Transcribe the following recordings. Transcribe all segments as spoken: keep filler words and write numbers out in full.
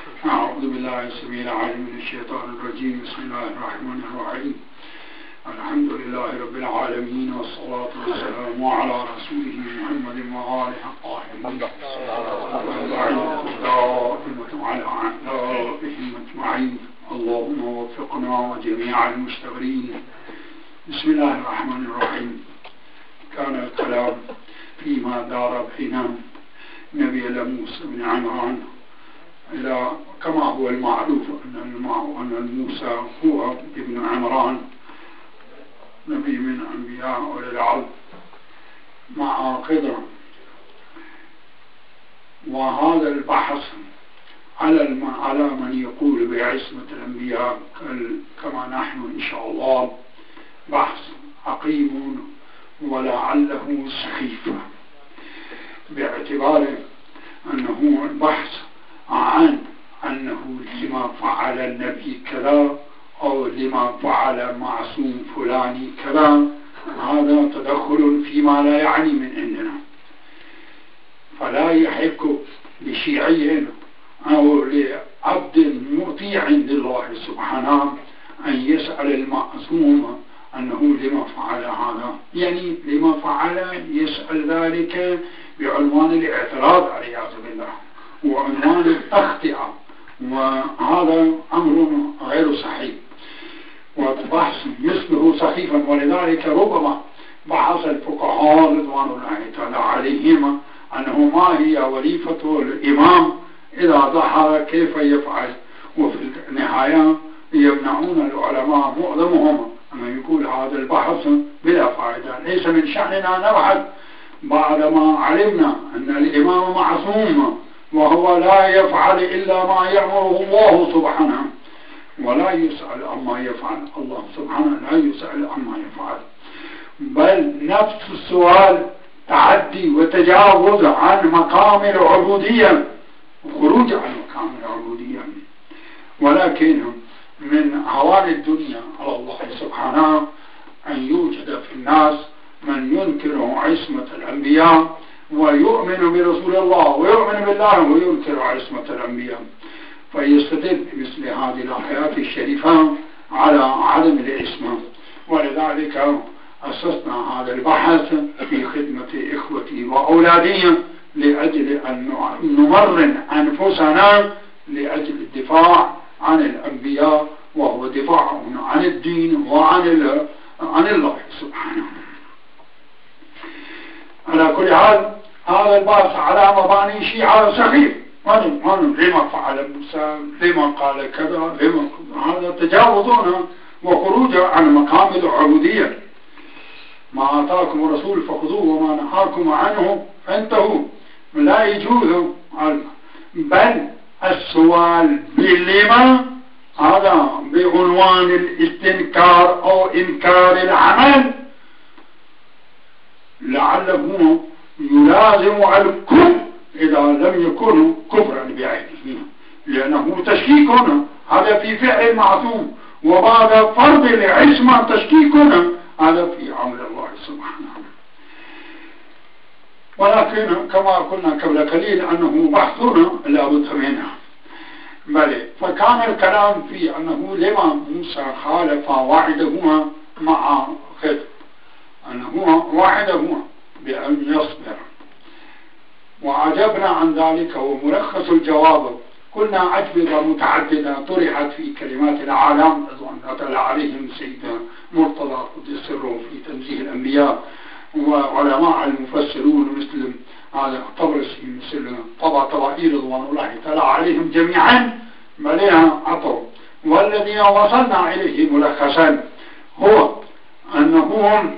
أعوذ بالله السميع العليم من الشيطان الرجيم. بسم الله الرحمن الرحيم. الحمد لله رب العالمين، والصلاة والسلام على رسوله محمد وآله الطاهرين دائمة على أعدائهم أجمعين. اللهم وفقنا وجميع المشتغلين. بسم الله الرحمن الرحيم. كان الكلام فيما دار بين نبي موسى بن عمران إلى كما هو المعروف أن موسى هو ابن عمران نبي من أنبياء أولي العزم مع خضر. وهذا البحث على على من يقول بعصمة الأنبياء كما نحن إن شاء الله بحث عقيم ولعله سخيف، باعتبار أنه البحث عن أنه لما فعل النبي كذا أو لما فعل معصوم فلاني كذا، هذا تدخل فيما لا يعني من عندنا. فلا يحق لشيعي أو لعبد مطيع عند الله سبحانه أن يسأل المعصوم أنه لما فعل هذا، يعني لما فعل يسأل ذلك بعنوان الاعتراض والعياذ بالله وعنوان التخطئة، وهذا أمر غير صحيح وبحث مثله سخيفا. ولذلك ربما بحث الفقهاء رضوان الله تعالى عليهم أنه ما هي وظيفة الإمام إذا ظهر كيف يفعل، وفي النهاية يمنعون العلماء معظمهم أن يقول هذا البحث بلا فائدة. ليس من شأننا نبحث بعدما علمنا أن الإمام معصوم وهو لا يفعل إلا ما يأمره الله سبحانه، ولا يسأل عما يفعل. الله سبحانه لا يسأل عما يفعل، بل نفس السؤال تعدي وتجاوز عن مقام العبودية وخروج عن مقام العبودية. ولكن من هوان الدنيا على الله سبحانه أن يوجد في الناس من ينكر عصمة الأنبياء ويؤمن برسول الله ويؤمن بالله وينكر عصمة الأنبياء، فيستدل بمثل هذه الآيات الشريفة على عدم العصمة. ولذلك أسسنا هذا البحث في خدمة إخوتي وأولادي لأجل أن نمرن أنفسنا لأجل الدفاع عن الأنبياء، وهو دفاع عن الدين وعن عن الله سبحانه. على كل حال هذا البحث على مباني شيعة سخيف. لما فعل موسى، لما قال كذا، لما هذا تجاوزون وخروج عن مقام العبودية. ما آتاكم الرسول فخذوه وما نهاكم عنه فانتهوا. لا يجوز، بل السؤال بلما هذا بعنوان الاستنكار أو إنكار العمل لعله يلازم على الكفر إذا لم يكن كفرا بعينه، لأنه تشكيك هنا هذا في فعل المعصوم، وبعد فرض العصمة تشكيك هنا هذا في عمل الله سبحانه. ولكن كما قلنا قبل قليل أنه بحثنا لا بد منه. بل فكان الكلام في أنه لما موسى خالف وعدهما مع خضر، أنه وعدهما بأن يصبر، وعجبنا عن ذلك. وملخص الجواب قلنا أجوبة متعددة طرحت في كلمات العالم رضوان الله عليهم، سيدنا مرتضى قدس سره في تنزيه الأنبياء، وعلماء المفسرون مثل هذا الطبرسي، مثل طبع طبائي رضوان الله تعالى عليهم جميعا مليها عطوا. والذي وصلنا إليه ملخصا هو أنهم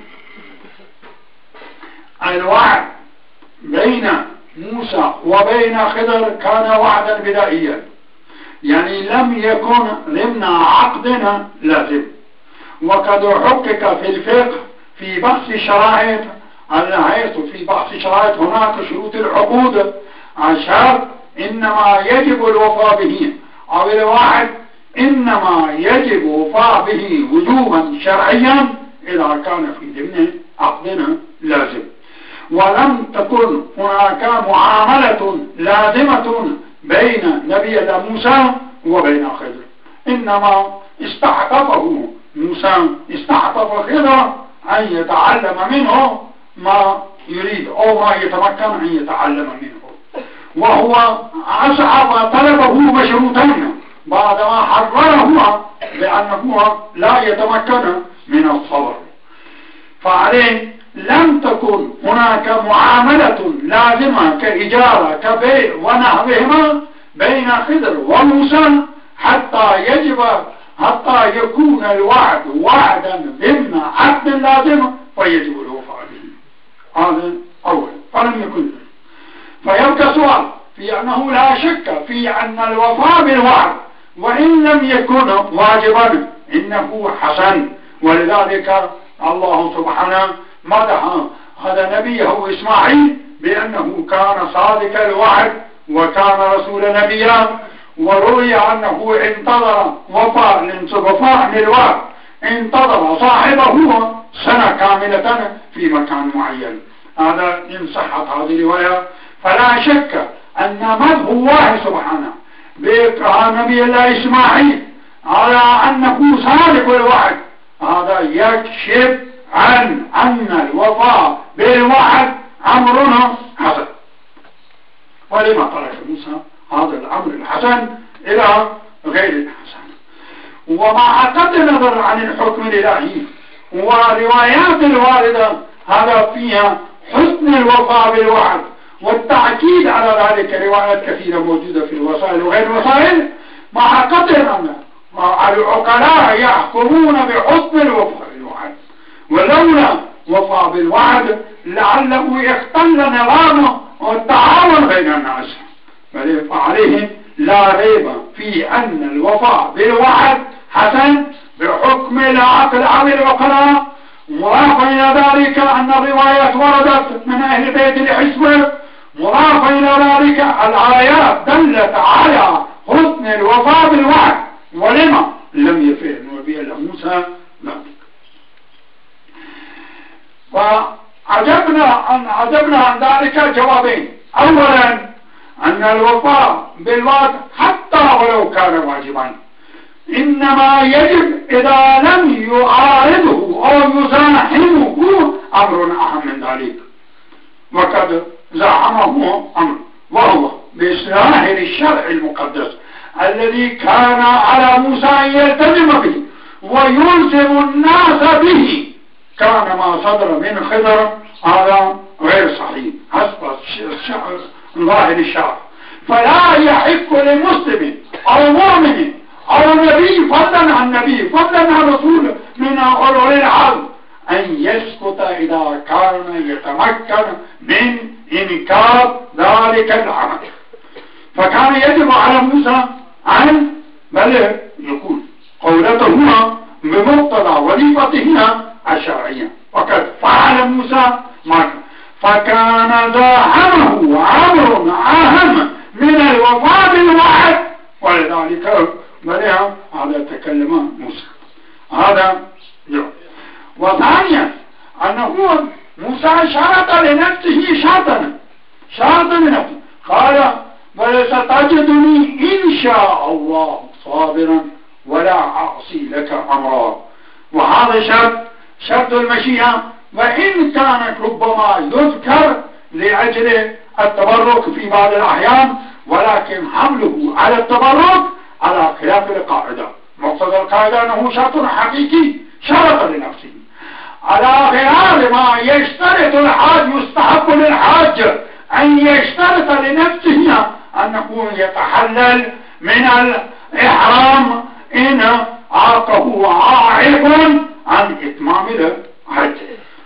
الوعد بين موسى وبين خضر كان وعدا بدائيا، يعني لم يكن ضمن عقدنا لازم. وقد حقق في الفقه في بحث الشرائط النهاية في بحث الشرائط هناك شروط العقود عشر إنما يجب الوفاء به، أو الوعد إنما يجب وفاء به وجوبا شرعيا إذا كان في ضمن عقدنا لازم. ولم تكن هناك معاملة لازمة بين نبي الله موسى وبين خضر، إنما استعطفه موسى، استعطف خضر أن يتعلم منه ما يريد أو ما يتمكن أن يتعلم منه، وهو أصعب طلبه مشروطا بعدما حرره بأنه لا يتمكن من الصبر. فعليه لم تكن هناك معاملة لازمة كإجارة كبيع ونحوهما بين خضر وموسى حتى يجب حتى يكون الوعد وعدا ضمن عقد لازم فيجب الوفاء به. هذا أول، فلم يكن. فيبقى سؤال في أنه لا شك في أن الوفاء بالوعد وإن لم يكن واجبا إنه حسن، ولذلك الله سبحانه مدح هذا نبيه إسماعيل بأنه كان صادق الوعد وكان رسول نبيا، وروي أنه انتظر وفاء وفاء للوعد، انتظر صاحبه سنة كاملة في مكان معين. هذا إن صحت هذه الرواية فلا شك أن مدح الله سبحانه بنبي الله إسماعيل على أنه صادق الوعد هذا يكشف عن أن الوفاء بالوعد أمرنا حسن. ولما ترك موسى هذا الأمر الحسن إلى غير الحسن؟ ومع قطع النظر عن الحكم الإلهي وروايات الواردة هذا فيها حسن الوفاء بالوعد والتأكيد على ذلك، روايات كثيرة موجودة في الوسائل وغير الوسائل، مع قطع النظر العقلاء يحكمون بحسن الوفاء بالوعد، ولولا وفاء بالوعد لعله يختل نظامه والتعاون بين الناس. فعليه لا ريب في أن الوفاء بالوعد حسن بحكم العقل أو العقلاء، مضافا إلى ذلك أن الروايات وردت من أهل بيت الحسبة، مضافا إلى ذلك الآيات دلت على حسن الوفاء بالوعد. ولما لم يفعل نبي الله موسى ذلك؟ فعجبنا عن عجبنا عن ذلك جوابين. أولا أن الوفاء بالوعد حتى ولو كان واجبا إنما يجب إذا لم يعارضه أو يزاحمه أمر أهم من ذلك، وقد زعمه أمر وهو بإصلاح الشرع المقدس الذي كان على موسى أن يلتزم به ويلزم الناس به، كان ما صدر من خضر هذا غير صحيح حسب ظاهر الشرع. فلا يحق لمسلم أو مؤمن أو نبي فضلا عن نبي فضلا عن رسول من أولي العزم أن يسكت إذا كان يتمكن من إنكار ذلك العمل. فكان يجب على موسى أن بل يقول قولته بمقتضى وظيفته الشرعية، وقد فعل موسى ما كان، فكان زاحمه أمر أهم من الوفاء بالوعد، ولذلك بلها هذا تكلم موسى. هذا يوم. وثانيا أنه موسى شرط لنفسه شرطا شرط لنفسه، قال بل ستجدني إن شاء الله صابرا ولا أعصي لك أمرا. وهذا شرط شرط المشيئة، وإن كانت ربما يذكر لأجل التبرك في بعض الأحيان، ولكن حمله على التبرك على خلاف القاعدة. مقصد القاعدة أنه شرط حقيقي شرط لنفسه على خلاف ما يشترط الحاج. يستحب للحاج أن يشترط لنفسه أنه يتحلل من الإحرام إن عاقه عائق عن إتمام الحج.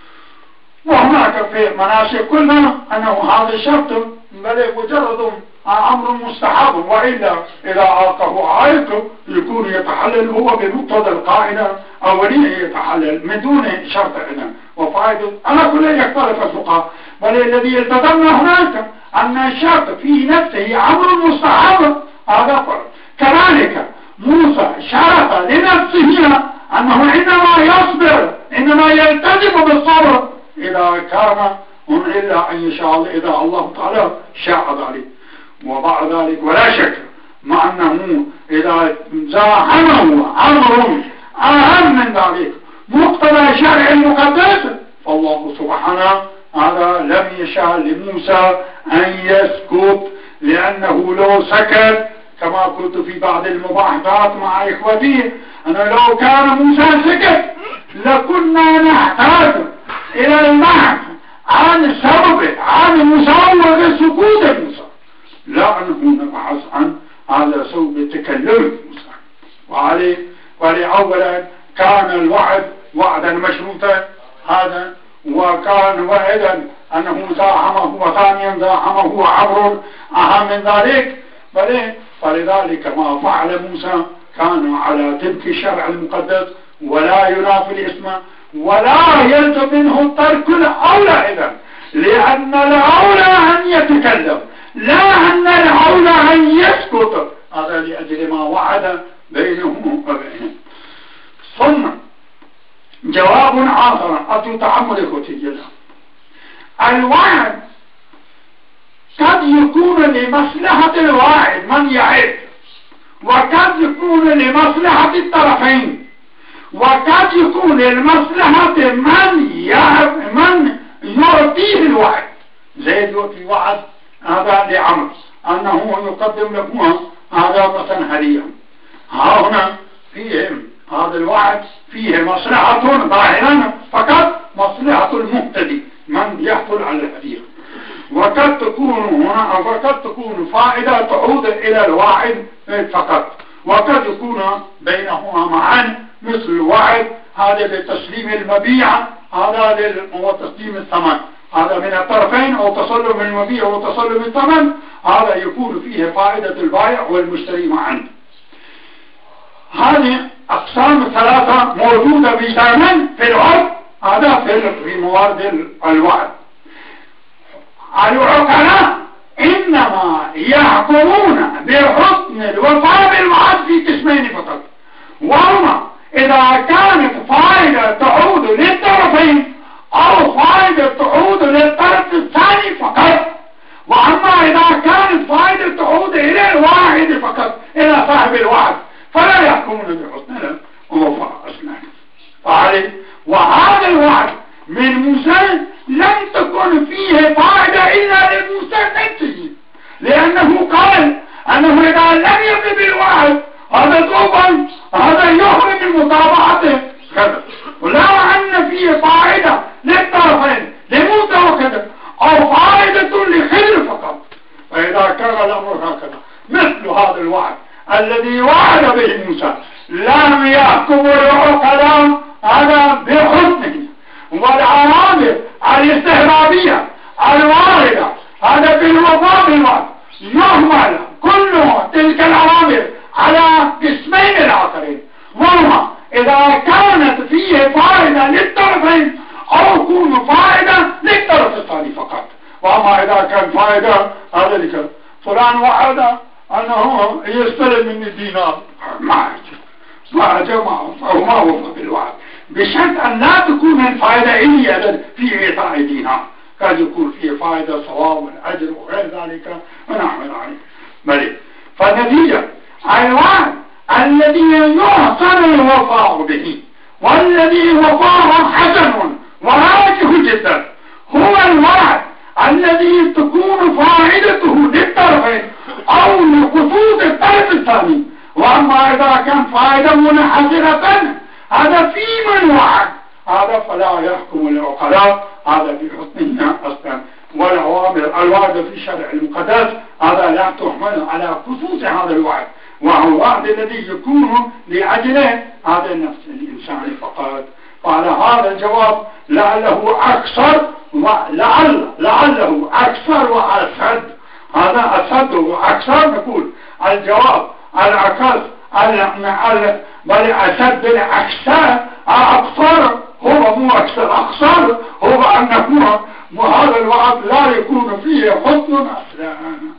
وهناك في مناسك كلها أنه هذا الشرط بل مجرد أمر مستحب، وإلا إذا عاقه عائق يكون يتحلل هو بمقتضى القاعدة أولية يتحلل من دون شرط إذن وفائدة. على كل يختلف الفقهاء، بل الذي يلتزمنا هناك أن الشرط في نفسه أمر مستحب هذا فرق. كذلك موسى شرط لنفسه أنه إنما يصبر إنما يلتزم بالصبر إذا كان هم إلا أن يشاء الله، إذا الله تعالى شاء ذلك. وبعد ذلك ولا شك مع أنه إذا زاحمه أمر أهم من ذلك مقتضى الشرع المقدس، فالله سبحانه هذا لم يشاء لموسى أن يسكت، لأنه لو سكت كما قلت في بعض المباحثات مع إخوتي، أنه لو كان موسى سكت لكنا نحتاج إلى البحث عن سبب عن مسوغ سكوت موسى، لا أنه نبحث عن هذا سبب تكلم موسى. وعليه ولأولا كان الوعد وعدا مشروطا هذا، وكان وعدا أنه زاحمه، وثانيا زاحمه عبر أهم من ذلك، فلذلك ما فعل موسى كان على تلك الشرع المقدس ولا ينافي الاسم ولا يلزم منه ترك الأولى إذن، لأن الأولى أن يتكلم لا أن الأولى أن يسكت، هذا لأجل ما وعد بينه وبينه. ثم جواب آخر أتو تعمل كتير، الوعد قد يكون لمصلحة الواعد من يعد، وقد يكون لمصلحة الطرفين، وقد يكون لمصلحة من من يعطيه الوعد. زيد يعطي وعد هذا لعمر أنه يقدم لكم هذا مثلا هدية، ها هنا فيه هذا الوعد فيه مصلحة ظاهرا فقط مصلحة المهتدي من يحصل على الهدية، وقد تكون هنا وقد تكون فائدة تعود إلى الواعد فقط، وقد يكون بينهما معا مثل الوعد هذا لتسليم المبيع هذا وتسليم الثمن، هذا من الطرفين أو تسلم المبيع وتسلم الثمن، هذا يكون فيه فائدة البائع والمشتري معا. هذه أقسام ثلاثة موجودة بزمن في الوعد، هذا في موارد الوعد. العقلاء إنما يحكمون بحسن الوفاء بالوعد في قسمين فقط، وهما إذا كانت فائدة تعود للطرفين أو فائدة تعود للطرف الثاني فقط، وأما إذا كانت فائدة تعود إلى الواحد فقط إلى صاحب الوعد فلا يحكمون بحسن الوفاء أصلا. وهذا الوعد من موسى لم تكن فيه فائدة إلا لموسى نفسه، لأنه قال أنه إذا لم يقم بالوعد هذا طوبا هذا يحرم من متابعته كذا، ولا أن فيه فائدة للطرفين لموسى وكذا أو فائدة لخير فقط. فإذا كان الأمر هكذا مثل هذا الوعد الذي وعد به موسى لم يحكم العقلاء هذا بحسنه، والعوامل الاستهرابية الواردة هذا بالوفاء بالوعد يهمل كل تلك العوامل على قسمين الآخرين، وهما إذا كانت فيه فائدة للطرفين أو يكون فائدة للطرف الثاني فقط. وأما إذا كان فائدة هذا لك فلان وعد أنه يستلم من الدينار ما ما جمعه أو ما وفى بالوعد، بشرط أن لا تكون الفائدة إلي في إعطاء دينار، قد يكون فيه فائدة صواب والأجر وغير ذلك ونعمل عليه. بل فالنتيجة الوعد الذي يحسن الوفاء به والذي وفاه حسن وراجح جدا هو الوعد الذي تكون فائدته للطرفين أو لخصوص الطرف الثاني. وأما إذا كان فائدة منحصرة هذا في من وعد هذا فلا يحكم العقلاء هذا بحسنه أصلا، والأوامر الوعد في الشرع المقدس هذا لا تحمل على خصوص هذا الوعد، وهو الوعد الذي يكون لأجله هذا النفس الإنساني فقط. فعلى هذا الجواب لعله أكثر ولعل لعله أكثر وأسد، هذا أسد وأكثر نقول الجواب الأكثر بل أسد بالأكثر أكثر هو مو أكثر أكثر هو أن يكون هذا الوعد لا يكون فيه حسن أصلا.